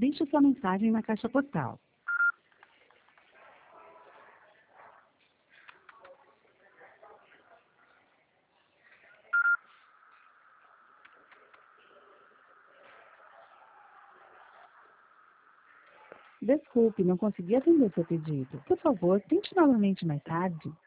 deixe sua mensagem na caixa postal. Desculpe, não consegui atender seu pedido. Por favor, tente novamente mais tarde.